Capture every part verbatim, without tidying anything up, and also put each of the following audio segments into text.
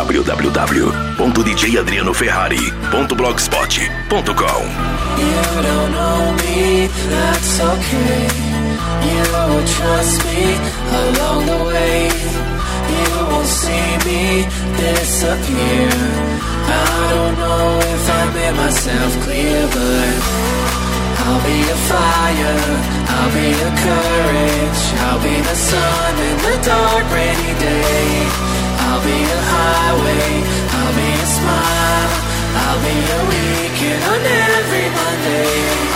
w w w ponto d j adriano ferrari ponto blogspot ponto com. You don't know me, that's okay. You will trust me along the way. You won't see me disappear. I don't know if I made myself clear, but I'll be a fire, I'll be a courage, I'll be the sun in the dark rainy day. I'll be a highway, I'll be a smile, I'll be a weekend on every Monday.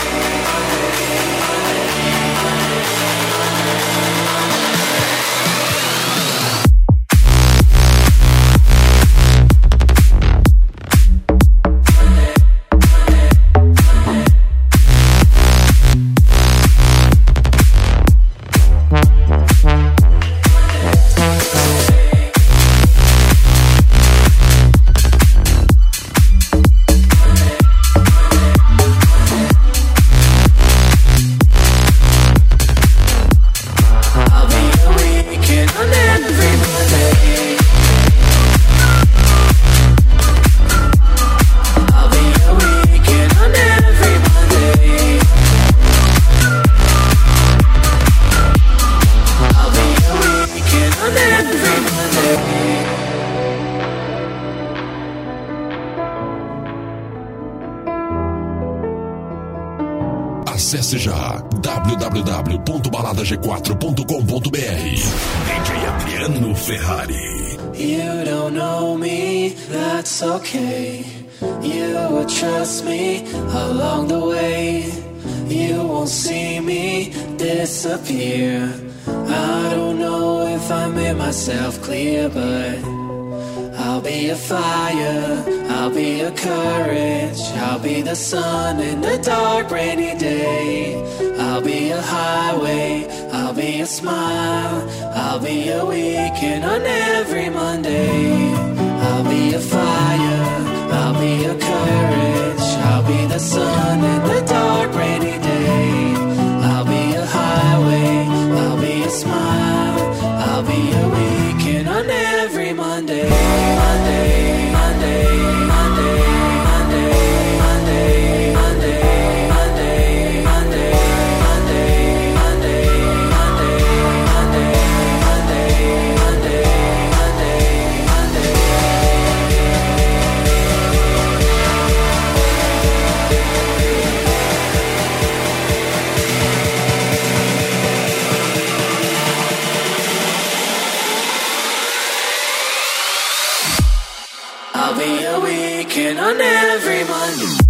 Acesse já w w w ponto balada g quatro ponto com ponto b r. D J Adriano Ferrari. You don't know me, that's okay. You will trust me along the way. You won't see me disappear. I don't know if I made myself clear, but I'll be a fire, I'll be a courage, I'll be the sun in the dark rainy day. I'll be a highway, I'll be a smile, I'll be a weekend on every Monday. I'll be a fire, I'll be a courage, I'll be the sun in the dark rainy day. I'll be a highway, I'll be a smile, I'll be a weekend on every Monday. Monday, Monday, Monday, Monday, Monday, Monday, Monday, Monday, Monday, Monday, Monday, Monday, Monday, Monday, Monday, I'll be a weekend on every Monday.